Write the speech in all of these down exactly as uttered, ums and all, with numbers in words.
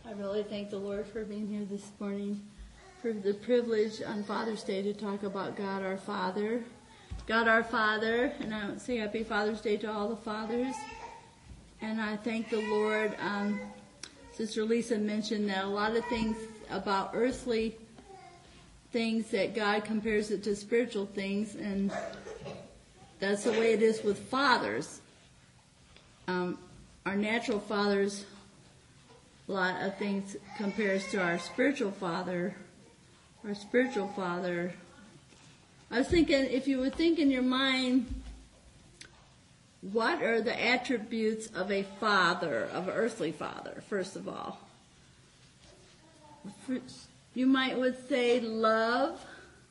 I really thank the Lord for being here this morning, for the privilege on Father's Day to talk about God our Father. God our Father, and I say Happy Father's Day to all the fathers. And I thank the Lord. Um, Sister Lisa mentioned that a lot of things about earthly things that God compares it to spiritual things, and that's the way it is with fathers. Um, our natural fathers, a lot of things compares to our spiritual father. Our spiritual father. I was thinking, if you would think in your mind, what are the attributes of a father, of an earthly father, first of all? You might would say love.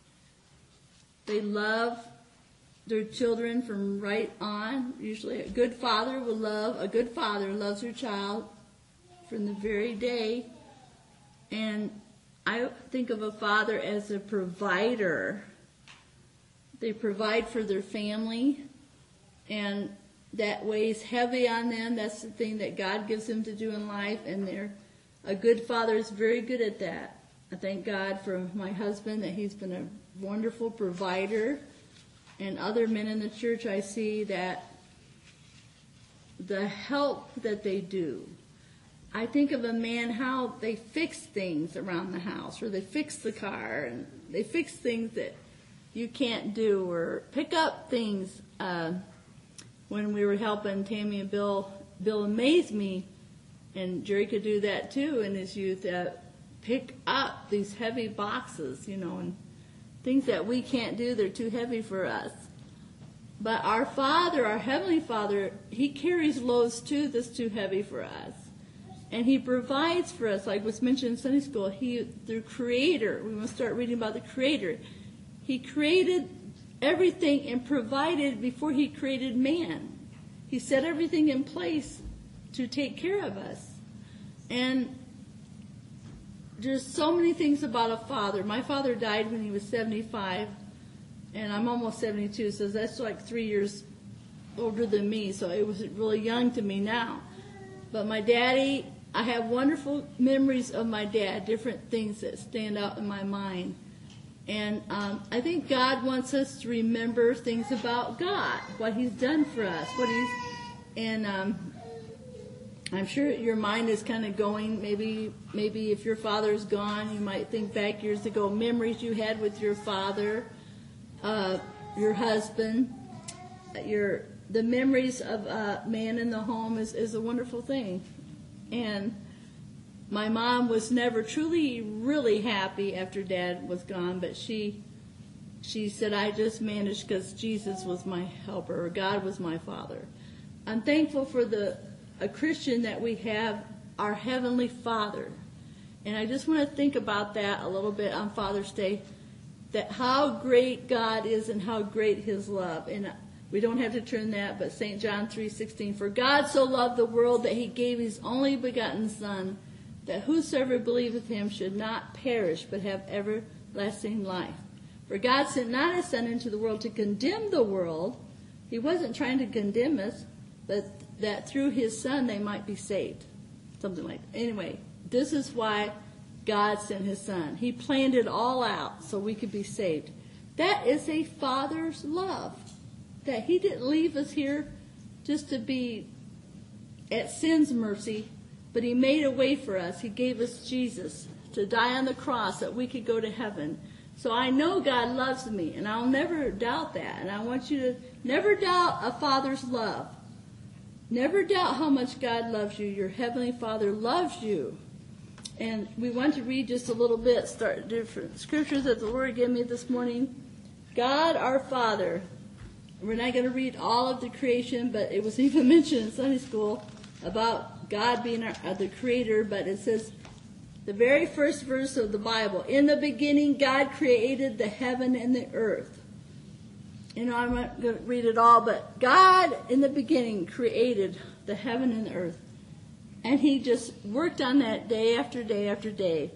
They love their children from right on. Usually a good father will love, a good father loves their child from the very day. And I think of a father as a provider. They provide for their family, and that weighs heavy on them. That's the thing that God gives them to do in life, and they're a good father is very good at that. I thank God for my husband, that he's been a wonderful provider, and other men in the church I see that the help that they do. I think of a man, how they fix things around the house, or they fix the car, and they fix things that you can't do, or pick up things. Uh, when we were helping Tammy and Bill, Bill amazed me, and Jerry could do that too in his youth, uh, pick up these heavy boxes, you know, and things that we can't do, they're too heavy for us. But our Father, our Heavenly Father, He carries loads too that's too heavy for us. And He provides for us, like was mentioned in Sunday school. He, the Creator, we must start reading about the Creator. He created everything and provided before He created man. He set everything in place to take care of us. And there's so many things about a father. My father died when he was seventy-five, and I'm almost seventy-two, so that's like three years older than me, so it was really young to me now. But my daddy, I have wonderful memories of my dad, different things that stand out in my mind. And um, I think God wants us to remember things about God, what He's done for us, what He's, and um, I'm sure your mind is kind of going, maybe maybe if your father's gone, you might think back years ago, memories you had with your father, uh, your husband, your the memories of a man in the home is, is a wonderful thing. And my mom was never truly, really happy after Dad was gone, but she she said, I just managed because Jesus was my helper, or God was my father. I'm thankful for the a Christian that we have, our Heavenly Father. And I just want to think about that a little bit on Father's Day, that how great God is and how great His love. And we don't have to turn that, but Saint John three sixteen, for God so loved the world that He gave His only begotten Son, that whosoever believeth Him should not perish, but have everlasting life. For God sent not His Son into the world to condemn the world. He wasn't trying to condemn us, but that through His Son they might be saved. Something like that. Anyway, this is why God sent His Son. He planned it all out so we could be saved. That is a Father's love. That He didn't leave us here just to be at sin's mercy, but He made a way for us. He gave us Jesus to die on the cross that we could go to heaven. So I know God loves me, and I'll never doubt that. And I want you to never doubt a Father's love. Never doubt how much God loves you. Your Heavenly Father loves you. And we want to read just a little bit, start different scriptures that the Lord gave me this morning. God our Father. We're not going to read all of the creation, but it was even mentioned in Sunday school about God being our, uh, the Creator. But it says, the very first verse of the Bible, in the beginning God created the heaven and the earth. You know, I'm not going to read it all, but God in the beginning created the heaven and the earth. And He just worked on that day after day after day.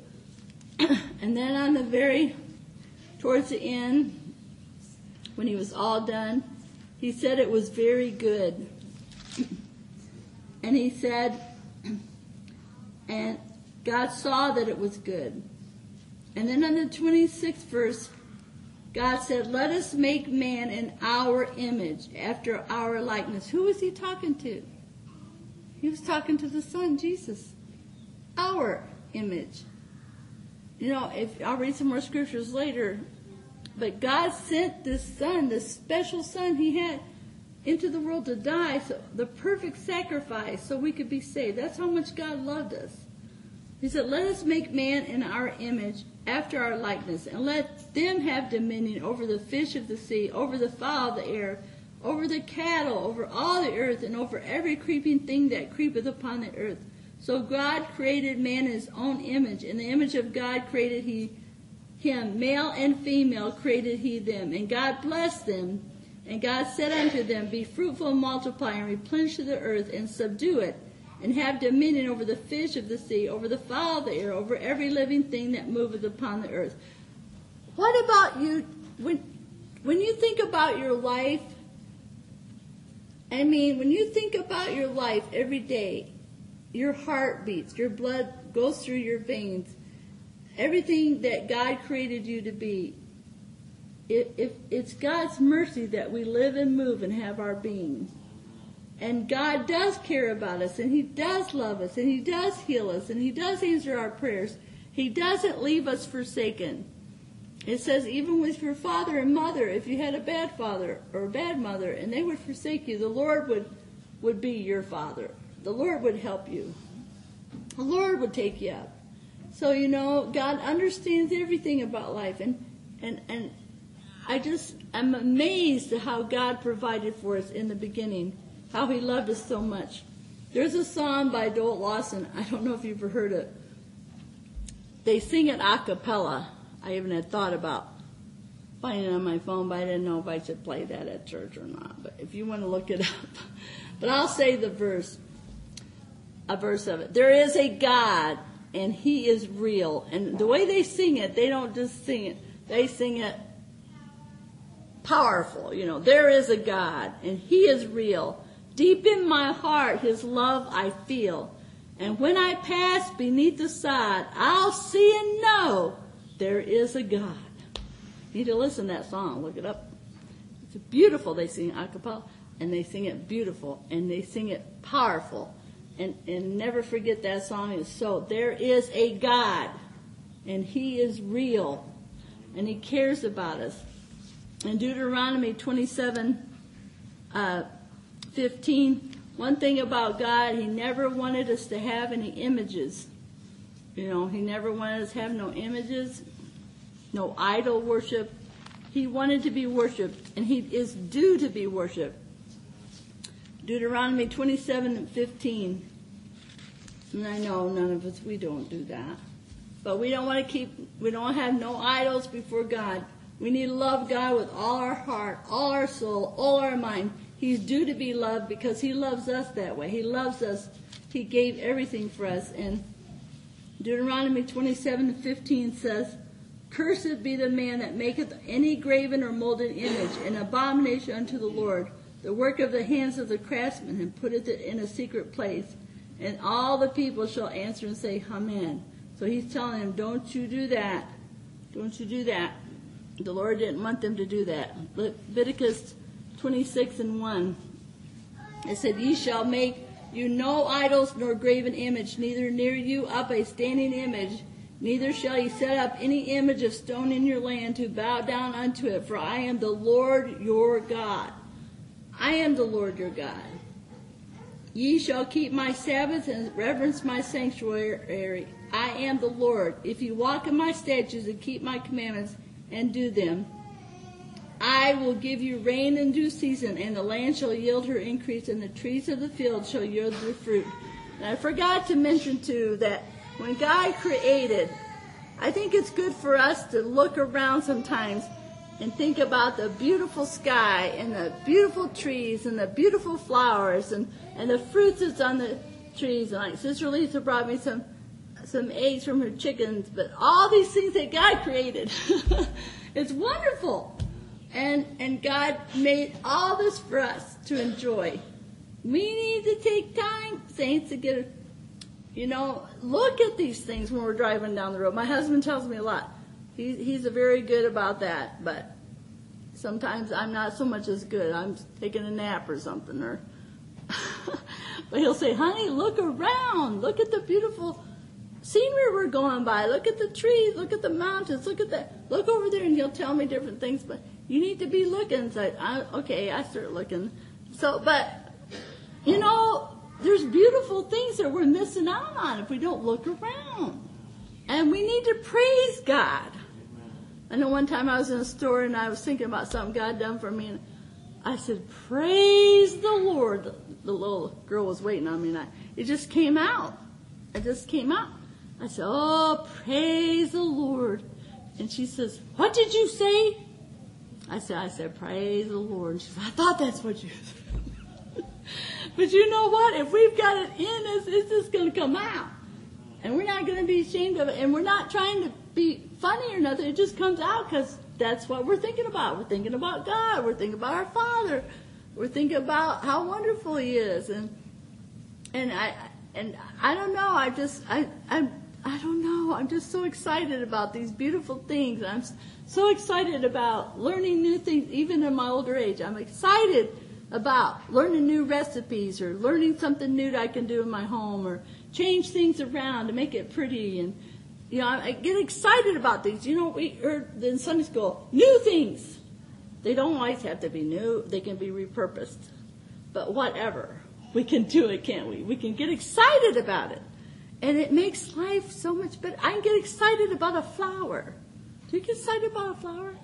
And then on the very, towards the end, when He was all done, He said it was very good. And He said, and God saw that it was good. And then on the twenty-sixth verse, God said, let us make man in our image, after our likeness. Who was he talking to? He was talking to the Son, Jesus. Our image. You know, if I'll read some more scriptures later, but God sent this Son, this special Son he had, into the world to die, so the perfect sacrifice, so we could be saved. That's how much God loved us. He said, let us make man in our image, after our likeness, and let them have dominion over the fish of the sea, over the fowl of the air, over the cattle, over all the earth, and over every creeping thing that creepeth upon the earth. So God created man in his own image. In the image of God created he him. Male and female created he them. And God blessed them. And God said unto them, be fruitful and multiply, and replenish the earth, and subdue it, and have dominion over the fish of the sea, over the fowl of the air, over every living thing that moveth upon the earth. What about you, when, when you think about your life, I mean, when you think about your life every day, your heart beats, your blood goes through your veins, everything that God created you to be, if, if it's God's mercy that we live and move and have our being. And God does care about us, and he does love us, and he does heal us, and he does answer our prayers. He doesn't leave us forsaken. It says, even with your father and mother, if you had a bad father or a bad mother, and they would forsake you, the Lord would, would be your father. The Lord would help you. The Lord would take you up. So, you know, God understands everything about life. And, and, and I just, I'm amazed at how God provided for us in the beginning. How he loved us so much. There's a song by Joel Lawson. I don't know if you've ever heard it. They sing it a cappella. I even had thought about finding it on my phone, but I didn't know if I should play that at church or not. But if you want to look it up. But I'll say the verse, a verse of it. There is a God, and he is real. And the way they sing it, they don't just sing it. They sing it powerful. You know, there is a God, and he is real. Deep in my heart, his love I feel. And when I pass beneath the sod, I'll see and know there is a God. You need to listen to that song. Look it up. It's beautiful. They sing a cappella, and they sing it beautiful, and they sing it powerful. And, and never forget that song is so. There is a God, and he is real, and he cares about us. In Deuteronomy twenty-seven, uh, fifteen, one thing about God, he never wanted us to have any images. You know, he never wanted us to have no images, no idol worship. He wanted to be worshipped, and he is due to be worshipped. Deuteronomy twenty-seven and fifteen. And I know none of us, we don't do that. But we don't want to keep, we don't have no idols before God. We need to love God with all our heart, all our soul, all our mind. He's due to be loved because he loves us that way. He loves us. He gave everything for us. And Deuteronomy twenty-seven and fifteen says, cursed be the man that maketh any graven or molded image, an abomination unto the Lord, the work of the hands of the craftsman, and putteth it in a secret place. And all the people shall answer and say, Amen. So he's telling them, don't you do that. Don't you do that. The Lord didn't want them to do that. Leviticus twenty-six and one. It said, ye shall make you no idols nor graven image, neither near you up a standing image, neither shall ye set up any image of stone in your land to bow down unto it, for I am the Lord your God. I am the Lord your God. Ye shall keep my Sabbaths and reverence my sanctuary. I am the Lord. If ye walk in my statutes and keep my commandments and do them, I will give you rain in due season, and the land shall yield her increase, and the trees of the field shall yield their fruit. And I forgot to mention, too, that when God created, I think it's good for us to look around sometimes and think about the beautiful sky and the beautiful trees and the beautiful flowers and, and the fruits that's on the trees. And like Sister Lisa brought me some some eggs from her chickens, but all these things that God created. It's wonderful. And and God made all this for us to enjoy. We need to take time, saints, to get you know, look at these things when we're driving down the road. My husband tells me a lot. He, he's a very good about that, but sometimes I'm not so much as good. I'm taking a nap or something, or but he'll say, honey, look around. Look at the beautiful scenery we're going by. Look at the trees. Look at the mountains. Look at that. Look over there, and he'll tell me different things. But you need to be looking. So I, okay, I start looking. So, but you know, there's beautiful things that we're missing out on if we don't look around, and we need to praise God. I know one time I was in a store and I was thinking about something God done for me, and I said, praise the Lord. The, the little girl was waiting on me, and I, it just came out. It just came out. I said, oh, praise the Lord. And she says, what did you say? I said, I said, praise the Lord. And she said, I thought that's what you said. But you know what? If we've got it in us, it's just going to come out. And we're not going to be ashamed of it. And we're not trying to be funny or nothing. It just comes out because that's what we're thinking about. We're thinking about God. We're thinking about our Father. We're thinking about how wonderful He is. And and I and I don't know. I just I I I don't know. I'm just so excited about these beautiful things. I'm so excited about learning new things, even in my older age. I'm excited about learning new recipes or learning something new that I can do in my home or change things around to make it pretty. And you know, I get excited about things. You know, we heard in Sunday school, new things. They don't always have to be new. They can be repurposed. But whatever. We can do it, can't we? We can get excited about it. And it makes life so much better. I can get excited about a flower. Do you get excited about a flower?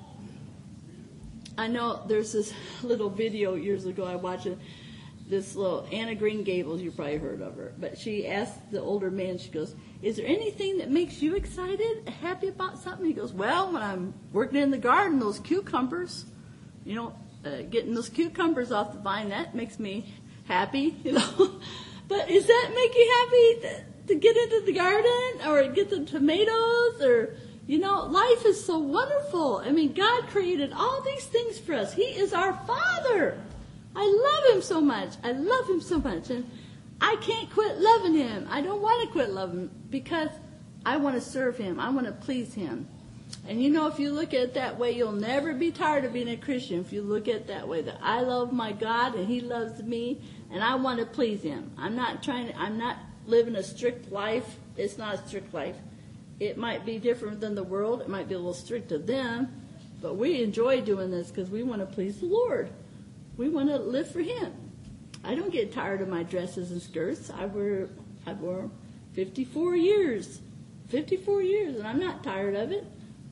I know there's this little video years ago I watched it. This little Anna Green Gables, you probably heard of her. But she asked the older man, she goes, is there anything that makes you excited, happy about something? He goes, well, when I'm working in the garden, those cucumbers, you know, uh, getting those cucumbers off the vine, that makes me happy, you know. But does that make you happy to, to get into the garden or get the tomatoes or, you know, life is so wonderful. I mean, God created all these things for us. He is our Father. I love Him so much. I love Him so much. And I can't quit loving Him. I don't want to quit loving Him because I want to serve Him. I want to please Him. And you know, if you look at it that way, you'll never be tired of being a Christian. If you look at it that way, that I love my God and He loves me and I want to please Him. I'm not trying to, I'm not living a strict life. It's not a strict life. It might be different than the world. It might be a little strict to them. But we enjoy doing this because we want to please the Lord. We want to live for Him. I don't get tired of my dresses and skirts. I wear, I wore fifty-four years. fifty-four years, and I'm not tired of it.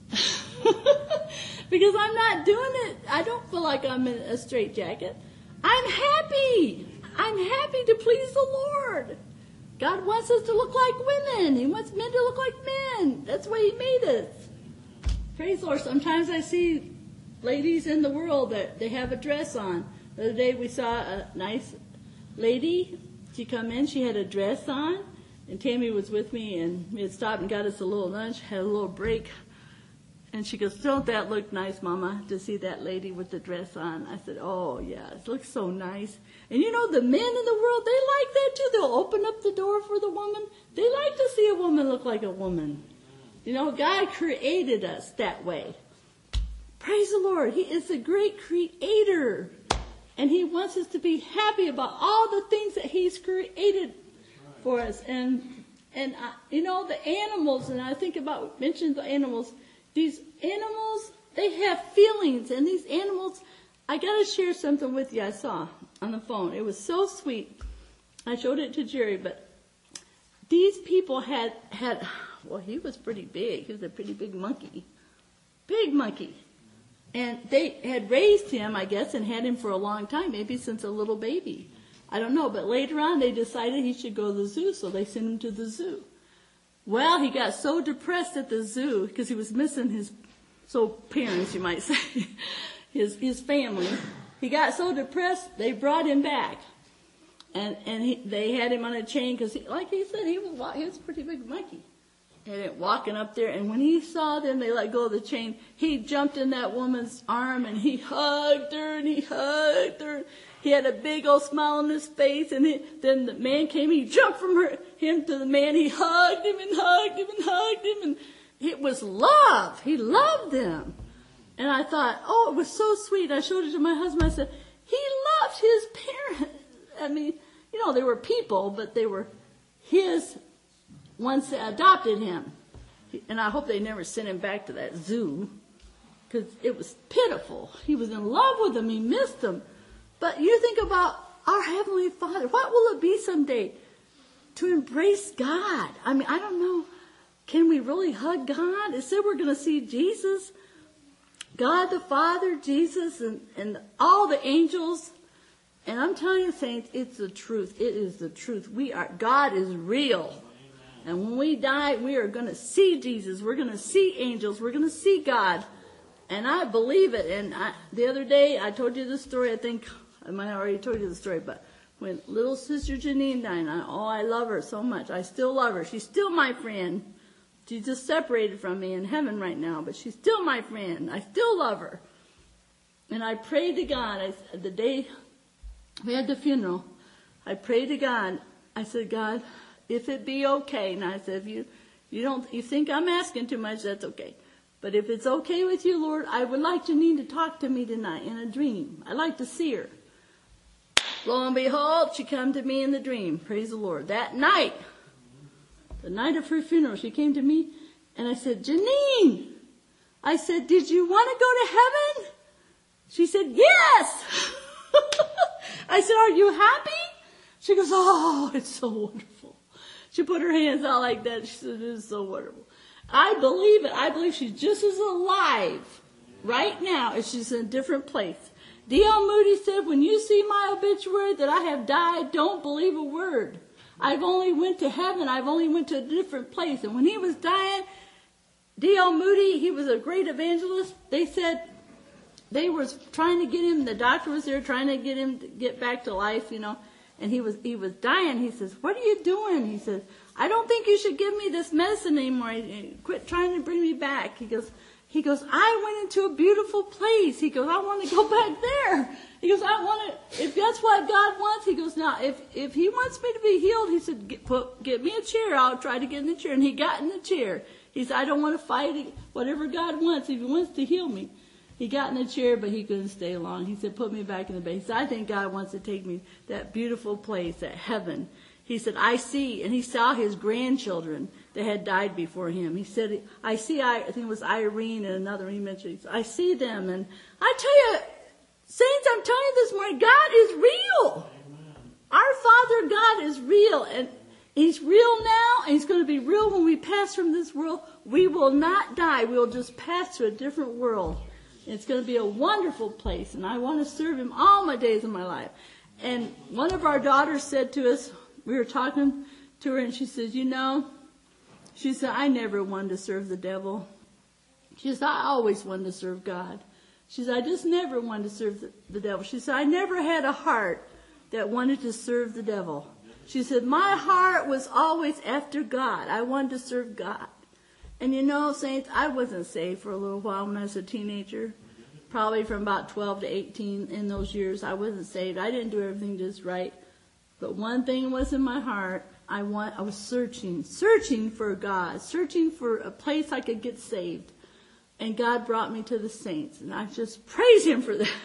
Because I'm not doing it. I don't feel like I'm in a straitjacket. I'm happy. I'm happy to please the Lord. God wants us to look like women. He wants men to look like men. That's the way He made us. Praise the Lord. Sometimes I see ladies in the world that they have a dress on. The other day we saw a nice lady. She come in. She had a dress on. And Tammy was with me, and we had stopped and got us a little lunch, had a little break. And she goes, don't that look nice, Mama, to see that lady with the dress on? I said, oh, yeah, it looks so nice. And you know, the men in the world, they like that too. They'll open up the door for the woman. They like to see a woman look like a woman. You know, God created us that way. Praise the Lord. He is a great creator. And He wants us to be happy about all the things that He's created for us. And, and uh, you know, the animals, and I think about, mentioned the animals, these animals, they have feelings. And these animals, I got to share something with you I saw on the phone. It was so sweet. I showed it to Jerry, but these people had, had, well, he was pretty big. He was a pretty big monkey. Big monkey. And they had raised him, I guess, and had him for a long time, maybe since a little baby. I don't know, but later on they decided he should go to the zoo, so they sent him to the zoo. Well, he got so depressed at the zoo because he was missing his, so parents, you might say, his his family. He got so depressed, they brought him back. And and he, they had him on a chain because, like he said, he was, he was a pretty big monkey. and it walking up there, and when he saw them, they let go of the chain. He jumped in that woman's arm, and he hugged her, and he hugged her. He had a big old smile on his face, and he, then the man came. He jumped from her, him to the man. He hugged him and hugged him and hugged him, and it was love. He loved them. And I thought, oh, it was so sweet. I showed it to my husband. I said, he loved his parents. I mean, you know, they were people, but they were his once they adopted him. And I hope they never sent him back to that zoo, because it was pitiful. He was in love with them. He missed them. But you think about our Heavenly Father. What will it be someday to embrace God? I mean, I don't know. Can we really hug God? It said we're going to see Jesus, God the Father, Jesus, and, and all the angels. And I'm telling you, saints, it's the truth. It is the truth. We are, God is real. And when we die, we are going to see Jesus. We're going to see angels. We're going to see God. And I believe it. And I, the other day, I told you the story. I think I might have already told you the story. But when little sister Janine died, I, oh, I love her so much. I still love her. She's still my friend. She's just separated from me in heaven right now. But she's still my friend. I still love her. And I prayed to God. I, the day we had the funeral, I prayed to God. I said, God, if it be okay. And I said, if you, you don't, you think I'm asking too much, that's okay. But if it's okay with you, Lord, I would like Janine to talk to me tonight in a dream. I'd like to see her. Lo and behold, she come to me in the dream. Praise the Lord. That night, the night of her funeral, she came to me and I said, Janine, I said, did you want to go to heaven? She said, yes. I said, are you happy? She goes, oh, it's so wonderful. She put her hands out like that. She said, it is so wonderful. I believe it. I believe she's just as alive right now as she's in a different place. D L Moody said, when you see my obituary that I have died, don't believe a word. I've only went to heaven. I've only went to a different place. And when he was dying, D L Moody, he was a great evangelist. They said they were trying to get him, the doctor was there trying to get him to get back to life, you know. And he was he was dying. He says, what are you doing? He says, I don't think you should give me this medicine anymore. Quit trying to bring me back. He goes, he goes, I went into a beautiful place. He goes, I want to go back there. He goes, I want to, if that's what God wants, he goes, now, if, if he wants me to be healed, he said, get, put, get me a chair. I'll try to get in the chair. And he got in the chair. He said, I don't want to fight it. Whatever God wants, if he wants to heal me. He got in the chair, but he couldn't stay long. He said, put me back in the bed. He said, I think God wants to take me to that beautiful place, that heaven. He said, I see, and he saw his grandchildren that had died before him. He said, I see, I, I think it was Irene and another he mentioned. I see them, and I tell you, saints, I'm telling you this morning, God is real. Amen. Our Father God is real, and he's real now, and he's going to be real when we pass from this world. We will not die. We will just pass to a different world. It's going to be a wonderful place, and I want to serve him all my days of my life. And one of our daughters said to us, we were talking to her, and she says, you know, she said, I never wanted to serve the devil. She said, I always wanted to serve God. She said, I just never wanted to serve the, the devil. She said, I never had a heart that wanted to serve the devil. She said, my heart was always after God. I wanted to serve God. And you know, saints, I wasn't saved for a little while when I was a teenager. Probably from about twelve to eighteen in those years, I wasn't saved. I didn't do everything just right. But one thing was in my heart. I want, I was searching, searching for God, searching for a place I could get saved. And God brought me to the saints. And I just praise him for that.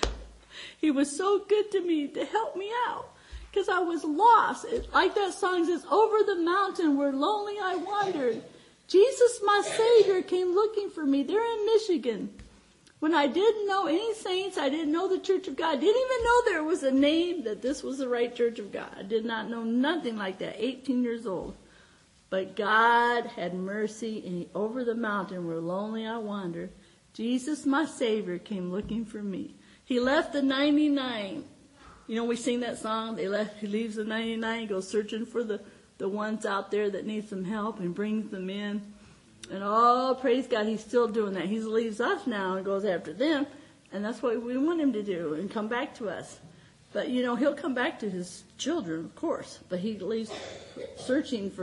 He was so good to me to help me out. Because I was lost. It, like that song says, over the mountain where lonely I wandered. Jesus, my Savior, came looking for me. They're in Michigan. When I didn't know any saints, I didn't know the Church of God. I didn't even know there was a name that this was the right Church of God. I did not know nothing like that, eighteen years old. But God had mercy, and he, over the mountain where lonely I wandered, Jesus, my Savior, came looking for me. He left the ninety-nine. You know, we sing that song, they left, he leaves the ninety-nine, goes searching for the, the ones out there that need some help and brings them in. And oh, praise God, he's still doing that. He leaves us now and goes after them. And that's what we want him to do, and come back to us. But, you know, he'll come back to his children, of course. But he leaves searching for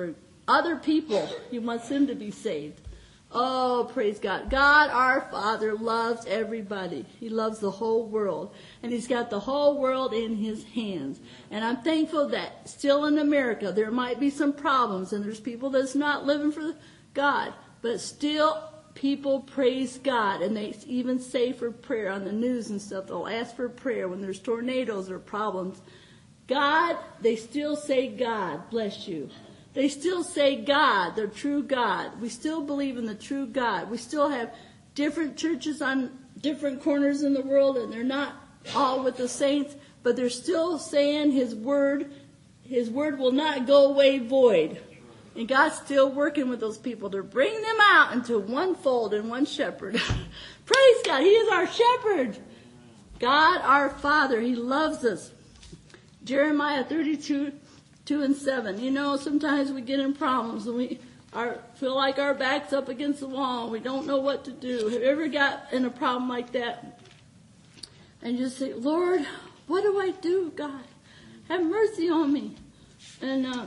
other people. He wants them to be saved. Oh, praise God. God, our Father, loves everybody. He loves the whole world. And he's got the whole world in his hands. And I'm thankful that still in America, there might be some problems. And there's people that's not living for God. But still, people praise God. And they even say for prayer on the news and stuff. They'll ask for prayer when there's tornadoes or problems. God, they still say God, bless you. They still say God, the true God. We still believe in the true God. We still have different churches on different corners in the world, and they're not all with the saints, but they're still saying his word. His word will not go away void. And God's still working with those people to bring them out into one fold and one shepherd. Praise God. He is our shepherd. God, our Father, he loves us. Jeremiah thirty-two, two and seven. You know, sometimes we get in problems and we are, feel like our back's up against the wall and we don't know what to do. Have you ever got in a problem like that? And you just say, Lord, what do I do, God? Have mercy on me. And uh,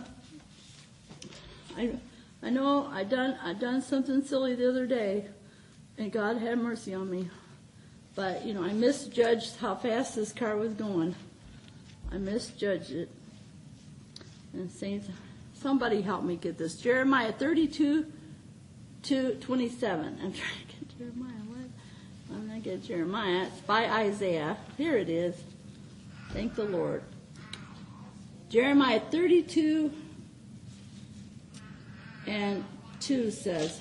I I know I done I done something silly the other day, and God had mercy on me. But, you know, I misjudged how fast this car was going. I misjudged it. And saints, somebody help me get this. Jeremiah thirty-two, two, twenty-seven. I'm trying to get Jeremiah. What? I'm going to get Jeremiah. It's by Isaiah. Here it is. Thank the Lord. Jeremiah thirty-two and two says,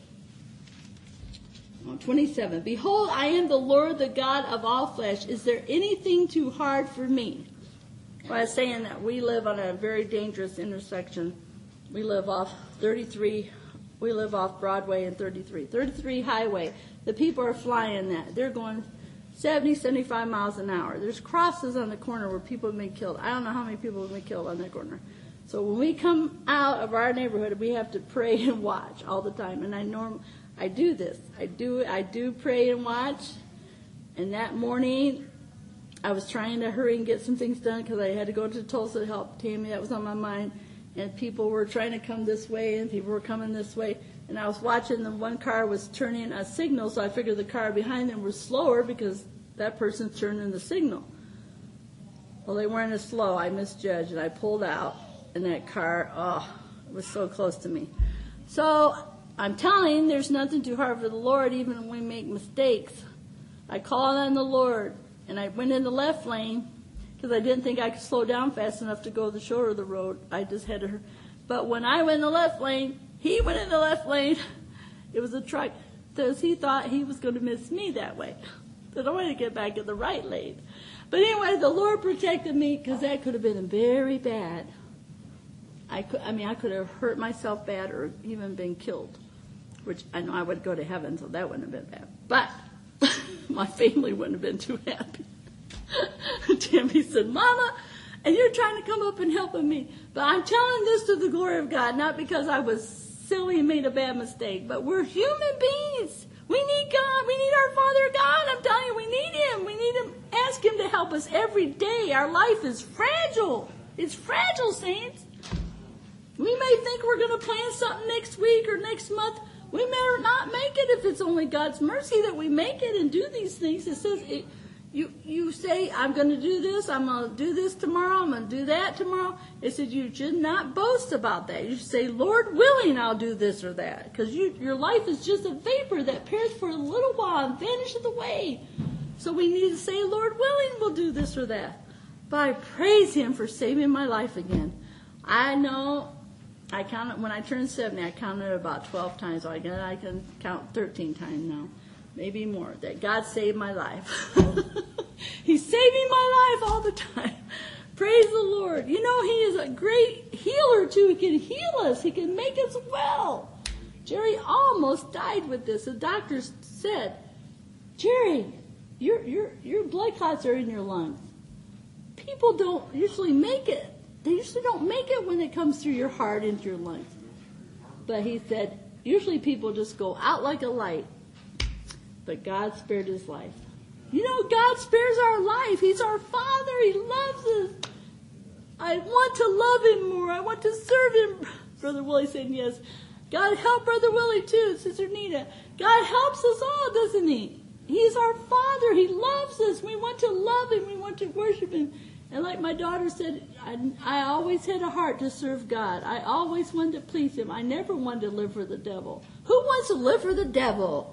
oh, twenty-seven. Behold, I am the Lord, the God of all flesh. Is there anything too hard for me? Well, I was saying that we live on a very dangerous intersection. We live off thirty-three. We live off Broadway and thirty-three. thirty-three highway. The people are flying that. They're going seventy, seventy-five miles an hour. There's crosses on the corner where people have been killed. I don't know how many people have been killed on that corner. So when we come out of our neighborhood, we have to pray and watch all the time. And I norm, I do this. I do. I do pray and watch. And that morning, I was trying to hurry and get some things done because I had to go to Tulsa to help Tammy. That was on my mind. And people were trying to come this way, and people were coming this way. And I was watching them. One car was turning a signal, so I figured the car behind them was slower because that person's turning the signal. Well, they weren't as slow. I misjudged, and I pulled out. And that car, oh, it was so close to me. So I'm telling you, there's nothing too hard for the Lord, even when we make mistakes. I called on the Lord. And I went in the left lane because I didn't think I could slow down fast enough to go the short of the road. I just had to. But when I went in the left lane, he went in the left lane. It was a truck because he thought he was going to miss me that way. So I wanted to get back in the right lane. But anyway, the Lord protected me because that could have been very bad. I could, I mean, I could have hurt myself bad or even been killed, which I know I would go to heaven, so that wouldn't have been bad. But my family wouldn't have been too happy. Tammy said, Mama, and you're trying to come up and helping me. But I'm telling this to the glory of God, not because I was silly and made a bad mistake, but we're human beings. We need God. We need our Father God. I'm telling you, we need him. We need him. Ask him to help us every day. Our life is fragile. It's fragile, saints. We may think we're going to plan something next week or next month. We may not make it if it's only God's mercy that we make it and do these things. It says, it, you you say, I'm going to do this, I'm going to do this tomorrow, I'm going to do that tomorrow. It says you should not boast about that. You should say, Lord willing, I'll do this or that. Because you, your life is just a vapor that appears for a little while and vanishes away. So we need to say, Lord willing, we'll do this or that. But I praise him for saving my life again. I know... I counted, when I turned seventy, I counted about twelve times. So I can, I can count thirteen times now, maybe more, that God saved my life. He's saving my life all the time. Praise the Lord. You know, he is a great healer, too. He can heal us. He can make us well. Jerry almost died with this. The doctors said, Jerry, your, your, your blood clots are in your lungs. People don't usually make it. They usually don't make it when it comes through your heart into your lungs. But he said, usually people just go out like a light. But God spared his life. You know, God spares our life. He's our Father. He loves us. I want to love him more. I want to serve him Brother Willie saying yes. God help Brother Willie too, Sister Nita. God helps us all, doesn't he? He's our Father. He loves us. We want to love him. We want to worship him. And like my daughter said, I, I always had a heart to serve God. I always wanted to please him. I never wanted to live for the devil. Who wants to live for the devil?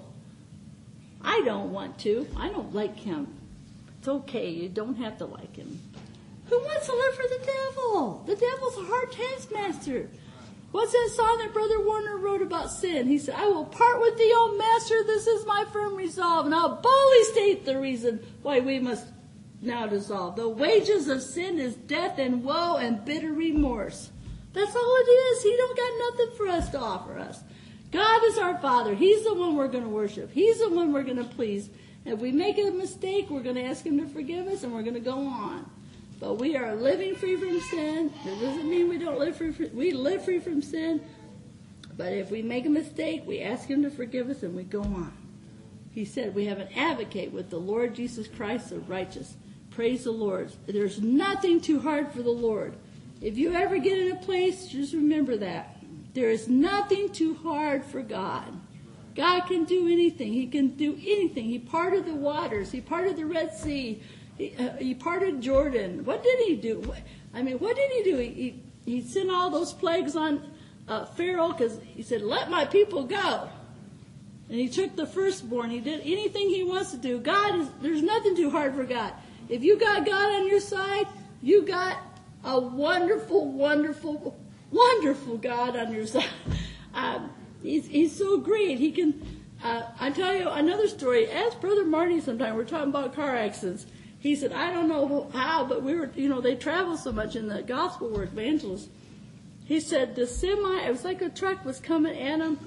I don't want to. I don't like him. It's okay. You don't have to like him. Who wants to live for the devil? The devil's a hard taskmaster. What's that song that Brother Warner wrote about sin? He said, I will part with thee, O Master. This is my firm resolve. And I'll boldly state the reason why we must now dissolve. The wages of sin is death and woe and bitter remorse. That's all it is. He don't got nothing for us to offer us. God is our Father. He's the one we're going to worship. He's the one we're going to please. If we make a mistake, we're going to ask him to forgive us and we're going to go on. But we are living free from sin. That doesn't mean we don't live free. From, we live free from sin. But if we make a mistake, we ask him to forgive us and we go on. He said we have an advocate with the Lord Jesus Christ, the righteous. Praise the Lord. There's nothing too hard for the Lord. If you ever get in a place, just remember that. There is nothing too hard for God. God can do anything. He can do anything. He parted the waters. He parted the Red Sea. He, uh, he parted Jordan. What did he do? What, I mean, what did he do? He, he, he sent all those plagues on uh, Pharaoh because he said, let my people go. And he took the firstborn. He did anything he wants to do. God is, there's nothing too hard for God. If you got God on your side, you got a wonderful, wonderful, wonderful God on your side. Um, he's, he's so great. He can, uh, I tell you another story. Ask Brother Marty sometime. We're talking about car accidents. He said, I don't know how, but we were, you know, they travel so much in the gospel word, evangelists. He said the semi, it was like a truck was coming at him.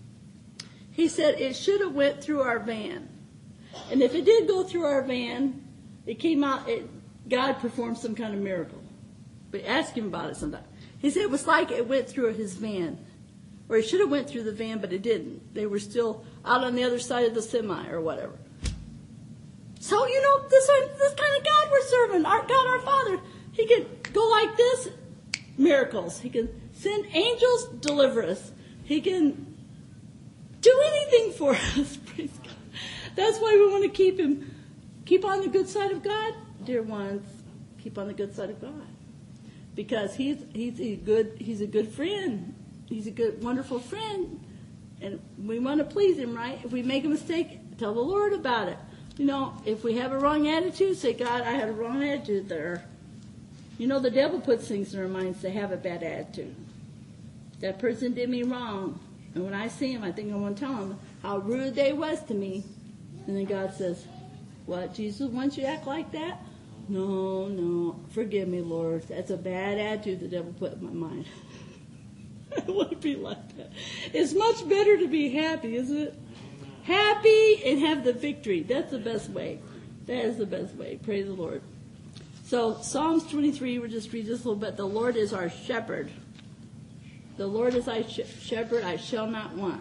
He said it should have went through our van. And if it did go through our van, it came out, it, God performed some kind of miracle. But ask him about it sometime. He said it was like it went through his van. Or it should have went through the van, but it didn't. They were still out on the other side of the semi or whatever. So, you know, this, this kind of God we're serving, our God, our Father, he can go like this, miracles. He can send angels, deliver us. He can do anything for us, praise God. That's why we want to keep him, keep on the good side of God, dear ones. Keep on the good side of God. Because he's, he's a good, he's a good friend. He's a good, wonderful friend. And we want to please him, right? If we make a mistake, tell the Lord about it. You know, if we have a wrong attitude, say, God, I had a wrong attitude there. You know, the devil puts things in our minds to have a bad attitude. That person did me wrong. And when I see him, I think I want to tell him how rude they was to me. And then God says, what, Jesus wants you to act like that? No, no, forgive me, Lord. That's a bad attitude the devil put in my mind. I don't want to be like that. It's much better to be happy, isn't it? Happy and have the victory. That's the best way. That is the best way. Praise the Lord. So Psalms twenty-three, we'll just read this a little bit. The Lord is our shepherd. The Lord is our shepherd, I shall not want.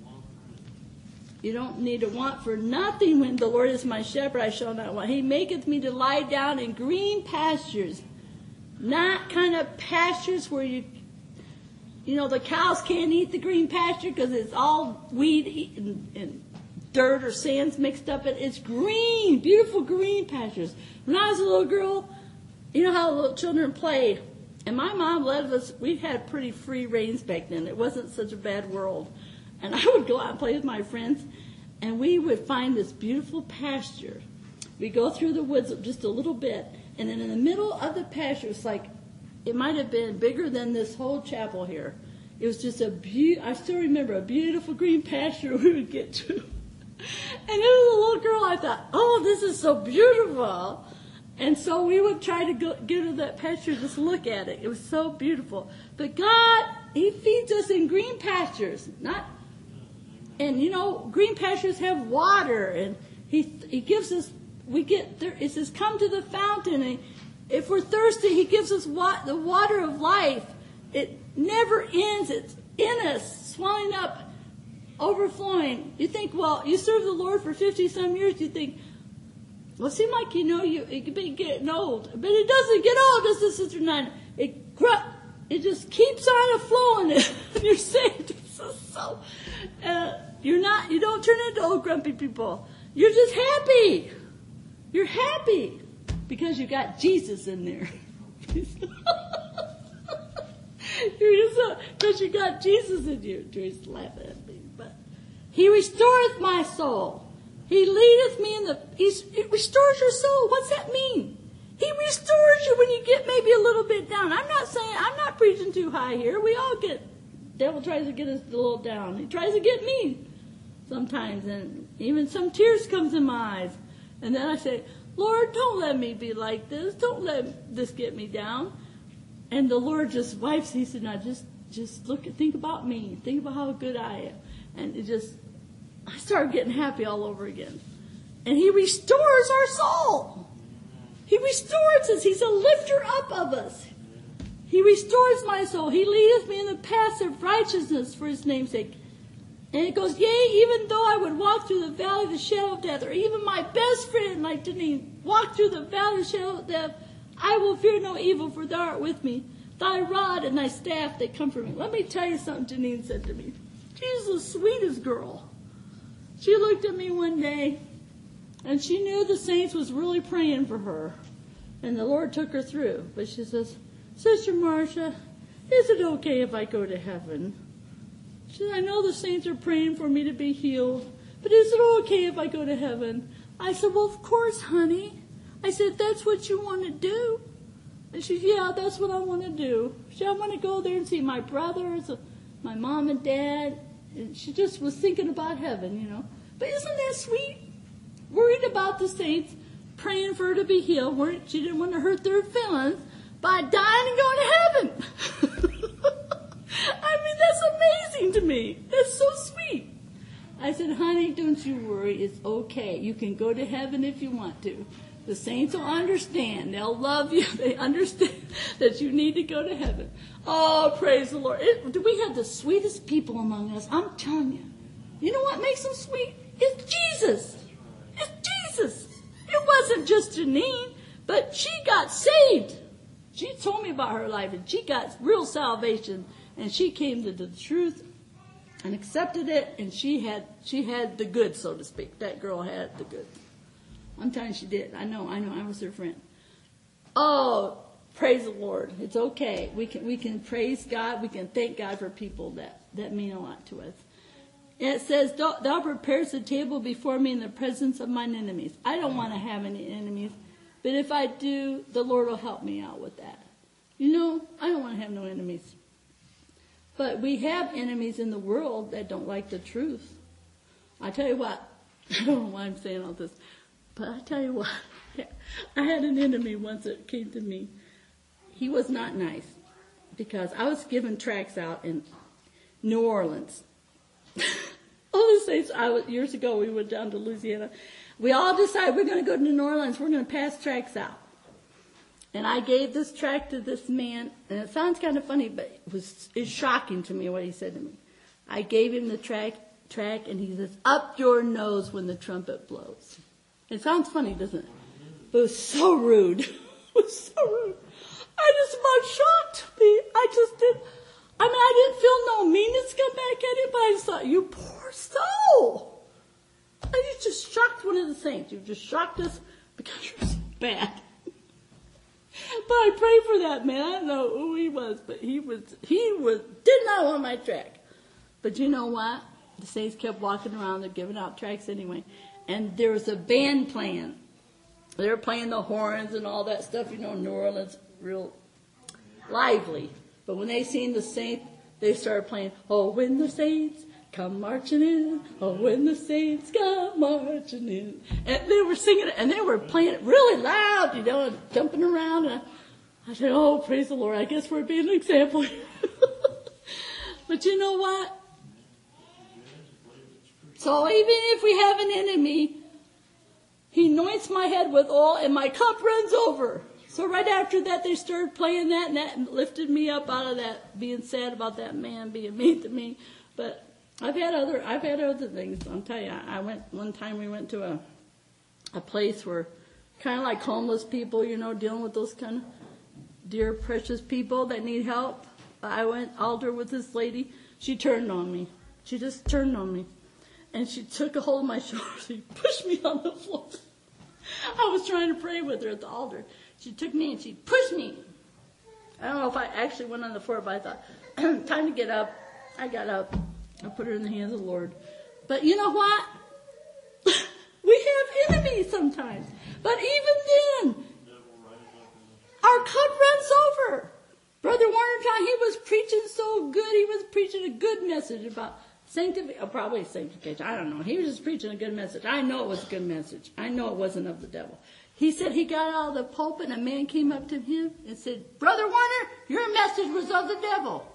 You don't need to want for nothing when the Lord is my shepherd, I shall not want. He maketh me to lie down in green pastures. Not kind of pastures where you, you know, the cows can't eat the green pasture because it's all weed and, and dirt or sands mixed up in it. It's green, beautiful green pastures. When I was a little girl, you know how little children played. And my mom led us, we had pretty free reins back then. It wasn't such a bad world. And I would go out and play with my friends, and we would find this beautiful pasture. We go through the woods just a little bit, and then in the middle of the pasture, it's like, it might have been bigger than this whole chapel here. It was just a be- I still remember a beautiful green pasture we would get to. And as a little girl, I thought, oh, this is so beautiful. And so we would try to go, get to that pasture, just look at it. It was so beautiful. But God, he feeds us in green pastures. Not, and you know, green pastures have water. And he he gives us, we get, there, it says, come to the fountain. And if we're thirsty, he gives us wa- the water of life. It never ends. It's in us, swelling up, overflowing. You think, well, you serve the Lord for fifty some years. You think, well, it seems like, you know, you, it could be getting old. But it doesn't get old, does it, Sister Nina? It grow, it just keeps on flowing. And you're saved. So, so uh, you're not, you don't turn into old grumpy people. You're just happy. You're happy because you got Jesus in there. You're just because you got Jesus in you. Joyce laughing at me, but he restoreth my soul. He leadeth me in the. He's, it restores your soul. What's that mean? He restores you when you get maybe a little bit down. I'm not saying, I'm not preaching too high here. We all get, devil tries to get us a little down. He tries to get me sometimes. And even some tears comes in my eyes. And then I say, Lord, don't let me be like this. Don't let this get me down. And the Lord just wipes. He said, now just, just look at, think about me. Think about how good I am. And it just, I started getting happy all over again. And he restores our soul. He restores us. He's a lifter up of us. He restores my soul. He leadeth me in the paths of righteousness for his name's sake. And it goes, yea, even though I would walk through the valley of the shadow of death, or even my best friend, like Janine, walk through the valley of the shadow of death, I will fear no evil, for thou art with me. Thy rod and thy staff, they comfort me. Let me tell you something Janine said to me. She's the sweetest girl. She looked at me one day, and she knew the saints was really praying for her. And the Lord took her through. But she says, Sister Marcia, is it okay if I go to heaven? She said, I know the saints are praying for me to be healed, but is it okay if I go to heaven? I said, well, of course, honey. I said, that's what you want to do. And she said, yeah, that's what I want to do. She said, I want to go there and see my brothers, my mom and dad. And she just was thinking about heaven, you know. But isn't that sweet? Worried about the saints, praying for her to be healed. She didn't want to hurt their feelings by dying and going to heaven. I mean, that's amazing to me. That's so sweet. I said, honey, don't you worry. It's okay. You can go to heaven if you want to. The saints will understand. They'll love you. They understand that you need to go to heaven. Oh, praise the Lord. It, we have the sweetest people among us. I'm telling you. You know what makes them sweet? It's Jesus. It's Jesus. It wasn't just Janine, but she got saved. She told me about her life, and she got real salvation, and she came to the truth and accepted it, and she had she had the good, so to speak. That girl had the good. I'm telling you, she did. I know, I know. I was her friend. Oh, praise the Lord. It's okay. We can we can praise God. We can thank God for people that, that mean a lot to us. And it says, thou preparest a table before me in the presence of mine enemies. I don't want to have any enemies. But if I do, the Lord will help me out with that. You know, I don't want to have no enemies. But we have enemies in the world that don't like the truth. I tell you what, I don't know why I'm saying all this, but I tell you what, I had an enemy once that came to me. He was not nice because I was giving tracts out in New Orleans. All the saints, I was, years ago, we went down to Louisiana. We all decided we're going to go to New Orleans. We're going to pass tracts out. And I gave this tract to this man, and it sounds kind of funny, but it was it's shocking to me what he said to me. I gave him the tract, tract, and he says, up your nose when the trumpet blows. It sounds funny, doesn't it? But it was so rude. It was so rude. I just about shocked me. I just did. I mean, I didn't feel no meanness come back at it, but I just thought, you poor soul. And you just shocked one of the saints. You just shocked us because you're so bad. But I prayed for that man. I don't know who he was, but he was, he was, did not want my tract. But you know what? The saints kept walking around. They're giving out tracts anyway. And there was a band playing. They were playing the horns and all that stuff. You know, New Orleans, real lively. But when they seen the saints, they started playing, oh, when the saints come marching in, oh, when the saints come marching in. And they were singing it, and they were playing it really loud, you know, and jumping around. And I, I said, oh, praise the Lord, I guess we're being an example here. But you know what? So even if we have an enemy, he anoints my head with oil, and my cup runs over. So right after that, they started playing that, and that lifted me up out of that, being sad about that man being mean to me. But I've had other, I've had other things. I'll tell you, I went, one time we went to a, a place where kind of like homeless people, you know, dealing with those kind of dear, precious people that need help. I went altar with this lady. She turned on me. She just turned on me. And she took a hold of my shoulder. She pushed me on the floor. I was trying to pray with her at the altar. She took me and she pushed me. I don't know if I actually went on the floor, but I thought, time to get up. I got up. I put her in the hands of the Lord. But you know what? We have enemies sometimes. But even then, our cup runs over. Brother Warner John, he was preaching so good. He was preaching a good message about sanctification. Oh, probably sanctification. I don't know. He was just preaching a good message. I know it was a good message. I know it wasn't of the devil. He said he got out of the pulpit and a man came up to him and said, Brother Warner, your message was of the devil.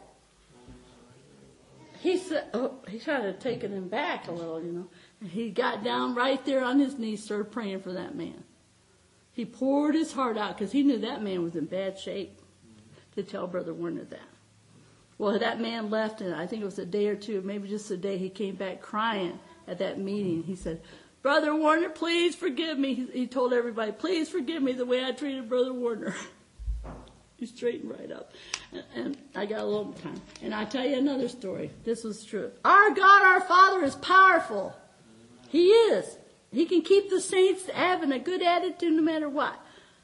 He said, oh, he tried to take him back a little, you know. And he got down right there on his knees, started praying for that man. He poured his heart out because he knew that man was in bad shape to tell Brother Warner that. Well, that man left, and I think it was a day or two, maybe just a day, he came back crying at that meeting. He said, Brother Warner, please forgive me. He, he told everybody, please forgive me the way I treated Brother Warner. He straightened right up. And, and I got a little time. And I'll tell you another story. This was true. Our God, our Father, is powerful. He is. He can keep the saints having a good attitude no matter what.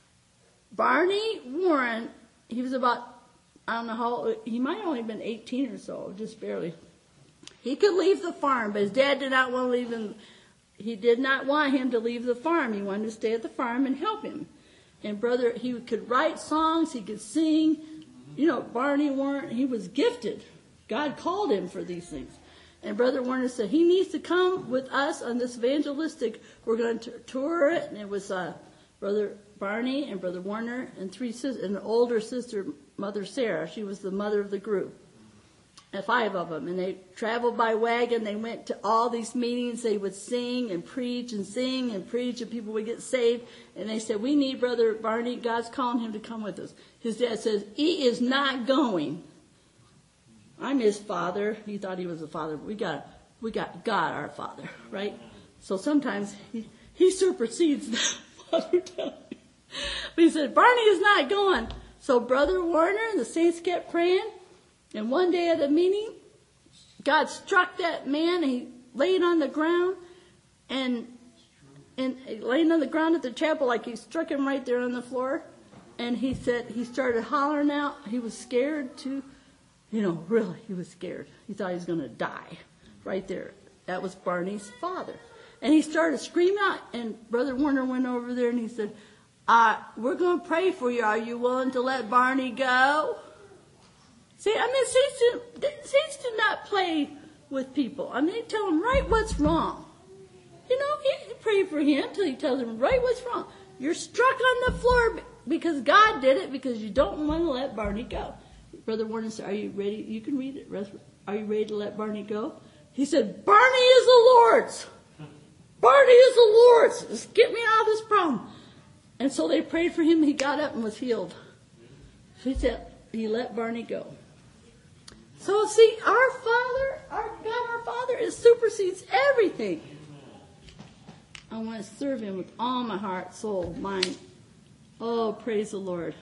Barney Warren, he was about, I don't know how, he might have only been eighteen or so, just barely. He could leave the farm, but his dad did not want to leave him. He did not want him to leave the farm. He wanted to stay at the farm and help him. And brother, he could write songs, he could sing. You know, Barney Warren, he was gifted. God called him for these things. And Brother Warner said, he needs to come with us on this evangelistic, we're going to tour it. And it was uh, Brother Barney and Brother Warner and three sisters, and an older sister, Mother Sarah. She was the mother of the group. And five of them. And they traveled by wagon. They went to all these meetings. They would sing and preach and sing and preach, and people would get saved. And they said, we need Brother Barney. God's calling him to come with us. His dad says, he is not going. I'm his father. He thought he was a father. But we got, we got God, our Father, right? So sometimes he, he supersedes the Father. But he said, Barney is not going. So Brother Warner and the saints kept praying. And one day at the meeting, God struck that man, and he laid on the ground, and and laying on the ground at the chapel, like he struck him right there on the floor. And he said, he started hollering out. He was scared too. You know, really, he was scared. He thought he was going to die right there. That was Barney's father. And he started screaming out, and Brother Warner went over there, and he said, uh, we're going to pray for you. Are you willing to let Barney go? See, I mean, saints do, saints do not play with people. I mean, they tell them right what's wrong. You know, you pray for him until he tells them right what's wrong. You're struck on the floor because God did it, because you don't want to let Barney go. Brother Warner said, are you ready? You can read it. Are you ready to let Barney go? He said, Barney is the Lord's. Barney is the Lord's. Just get me out of this problem. And so they prayed for him. He got up and was healed. He said, he let Barney go. So see, our Father, our God, our Father, it supersedes everything. I want to serve him with all my heart, soul, mind. Oh, praise the Lord.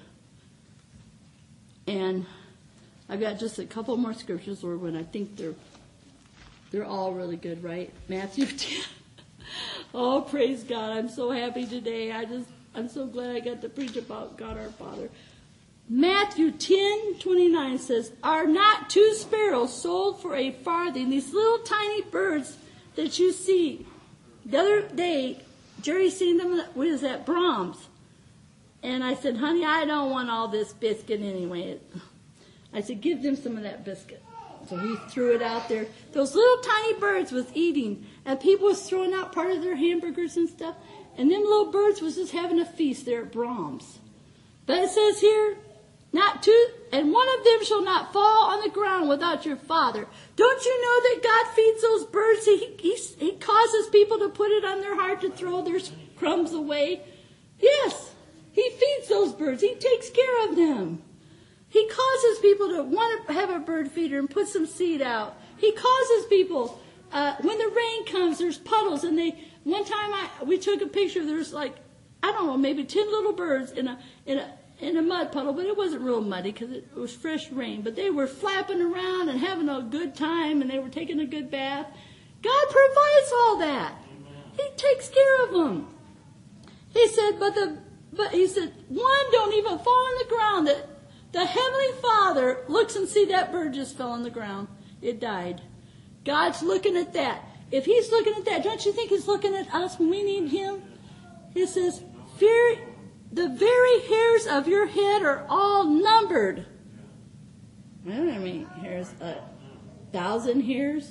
And I've got just a couple more scriptures, Lord, when I think they're they're all really good, right? Matthew ten. Oh, praise God. I'm so happy today. I just, I'm so glad I got to preach about God our Father. Matthew ten twenty-nine says, are not two sparrows sold for a farthing? These little tiny birds that you see. The other day, Jerry seen them, what is that, Brahms. And I said, honey, I don't want all this biscuit anyway. I said, give them some of that biscuit. So he threw it out there. Those little tiny birds was eating, and people was throwing out part of their hamburgers and stuff. And them little birds was just having a feast there at Brahms. But it says here, not two, and one of them shall not fall on the ground without your Father. Don't you know that God feeds those birds? He, he, he causes people to put it on their heart to throw their crumbs away. Yes, he feeds those birds. He takes care of them. He causes people to want to have a bird feeder and put some seed out. He causes people, uh, when the rain comes, there's puddles, and they, one time I, we took a picture, there's like, I don't know, maybe ten little birds in a, in a, in a mud puddle, but it wasn't real muddy because it was fresh rain. But they were flapping around and having a good time, and they were taking a good bath. God provides all that. He takes care of them. He said, but the but he said, one don't even fall on the ground. That the Heavenly Father looks and see that bird just fell on the ground. It died. God's looking at that. If He's looking at that, don't you think He's looking at us when we need Him? He says, fear. The very hairs of your head are all numbered. I don't know how many hairs. A thousand hairs?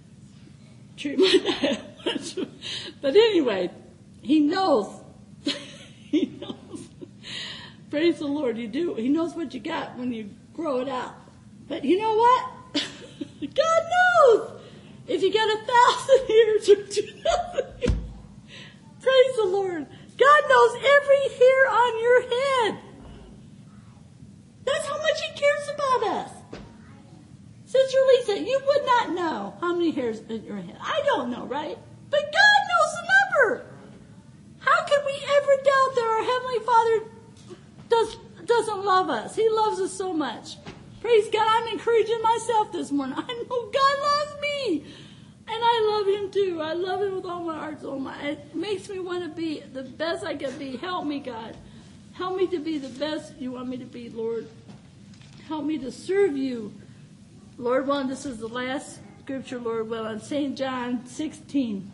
But anyway, He knows. He knows. Praise the Lord, you do. He knows what you got when you grow it out. But you know what? God knows. If you got a thousand hairs or two thousand hairs. Praise the Lord. God knows every hair on your head. That's how much He cares about us. Sister Lisa, you would not know how many hairs in your head. I don't know, right? But God knows the number. How can we ever doubt that our Heavenly Father does, doesn't love us? He loves us so much. Praise God, I'm encouraging myself this morning. I know God loves me. And I love Him too. I love Him with all my heart, soul, my. It makes me want to be the best I can be. Help me, God. Help me to be the best you want me to be, Lord. Help me to serve you. Lord willing, this is the last scripture, Lord willing. Saint John sixteen.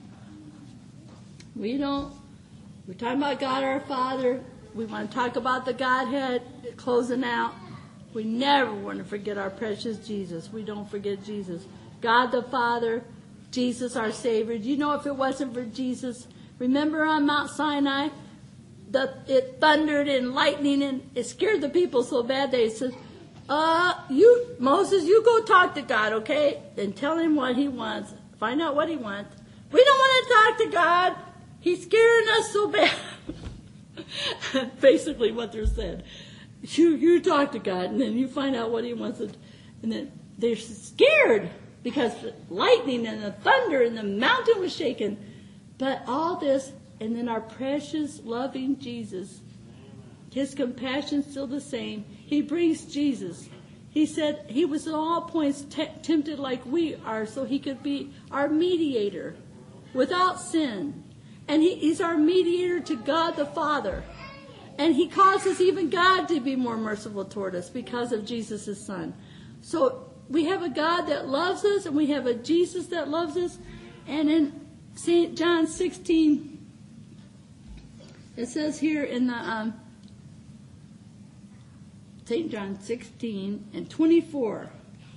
We don't, we're talking about God our Father. We want to talk about the Godhead, closing out. We never want to forget our precious Jesus. We don't forget Jesus. God the Father, Jesus our Savior. Do you know if it wasn't for Jesus? Remember on Mount Sinai, the, it thundered and lightning, and it scared the people so bad they said, uh, you, Moses, you go talk to God, okay? And tell Him what He wants. Find out what He wants. We don't want to talk to God. He's scaring us so bad. Basically what they're saying. You, you talk to God, and then you find out what He wants. To, and then they're scared. Because the lightning and the thunder and the mountain was shaken. But all this, and then our precious, loving Jesus. His compassion still the same. He brings Jesus. He said He was at all points t- tempted like we are, so He could be our mediator without sin. And he, He's our mediator to God the Father. And He causes even God to be more merciful toward us because of Jesus, His Son. So we have a God that loves us, and we have a Jesus that loves us. And in Saint John sixteen, it says here in the um, Saint John sixteen and twenty-four,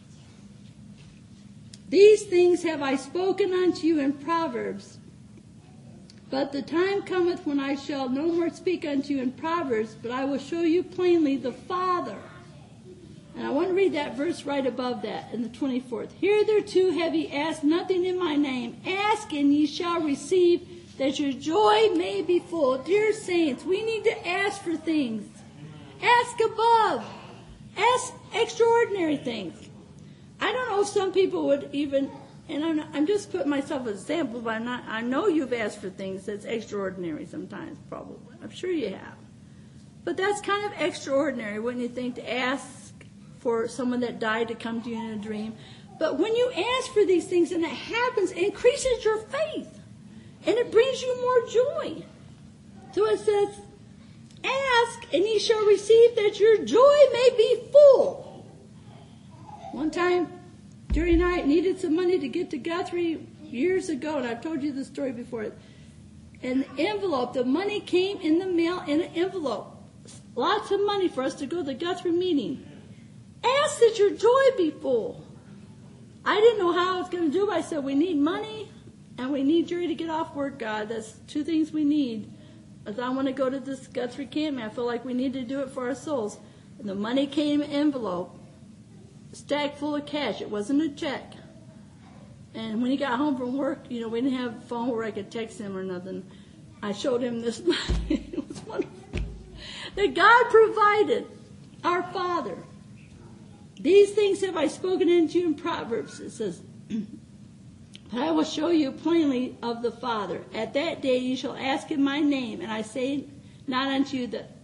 these things have I spoken unto you in Proverbs, but the time cometh when I shall no more speak unto you in Proverbs, but I will show you plainly the Father. And I want to read that verse right above that in the twenty-fourth. Hitherto have ye asked nothing in my name. Ask and ye shall receive, that your joy may be full. Dear saints, we need to ask for things. Ask above. Ask extraordinary things. I don't know if some people would even, and I'm, I'm just putting myself as an example, but I'm not, I know you've asked for things that's extraordinary sometimes, probably. I'm sure you have. But that's kind of extraordinary, wouldn't you think, to ask for someone that died to come to you in a dream. But when you ask for these things and it happens, it increases your faith. And it brings you more joy. So it says, ask and ye shall receive, that your joy may be full. One time, Jerry and I needed some money to get to Guthrie years ago, and I've told you the story before. An envelope, the money came in the mail in an envelope. Lots of money for us to go to the Guthrie meeting. Ask that your joy be full. I didn't know how I was going to do it. I said, we need money and we need Jerry to get off work, God. That's two things we need. As I want to go to this Guthrie camp, I feel like we need to do it for our souls. And the money came in an envelope, stacked full of cash. It wasn't a check. And when he got home from work, you know, we didn't have a phone where I could text him or nothing. I showed him this money. It was wonderful. That God provided, our Father. These things have I spoken unto you in Proverbs. It says, but I will show you plainly of the Father. At that day you shall ask in my name, and I say not unto you that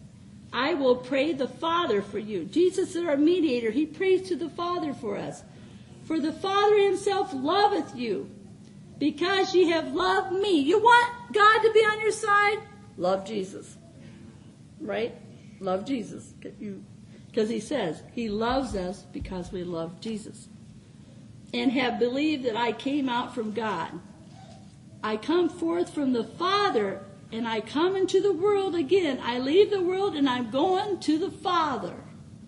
I will pray the Father for you. Jesus is our mediator. He prays to the Father for us. For the Father himself loveth you, because ye have loved me. You want God to be on your side? Love Jesus. Right? Love Jesus. Because he says he loves us because we love Jesus. And have believed that I came out from God. I come forth from the Father, and I come into the world again. I leave the world, and I'm going to the Father.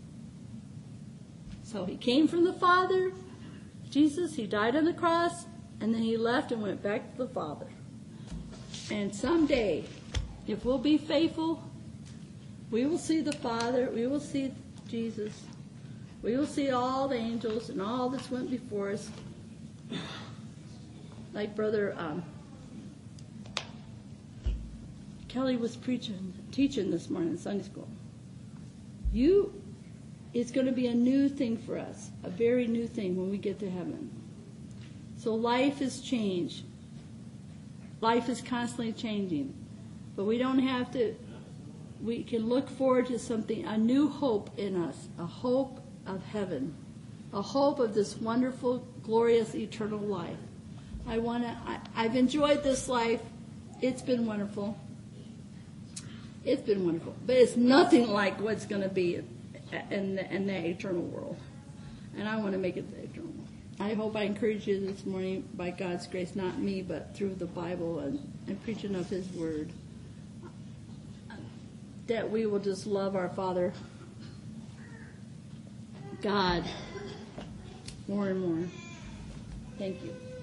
So he came from the Father, Jesus, he died on the cross, and then he left and went back to the Father. And someday, if we'll be faithful, we will see the Father, we will see Jesus, we will see all the angels and all that's went before us. Like Brother um, Kelly was preaching, teaching this morning in Sunday school. You, it's going to be a new thing for us, a very new thing when we get to heaven. So life has changed. Life is constantly changing. But we don't have to, we can look forward to something, a new hope in us, a hope of heaven, a hope of this wonderful, glorious, eternal life. I want to, I've enjoyed this life. It's been wonderful. It's been wonderful. But it's nothing like what's going to be in the, in the eternal world. And I want to make it the eternal world. I hope I encourage you this morning by God's grace, not me, but through the Bible and, and preaching of his word, that we will just love our Father God more and more. Thank you.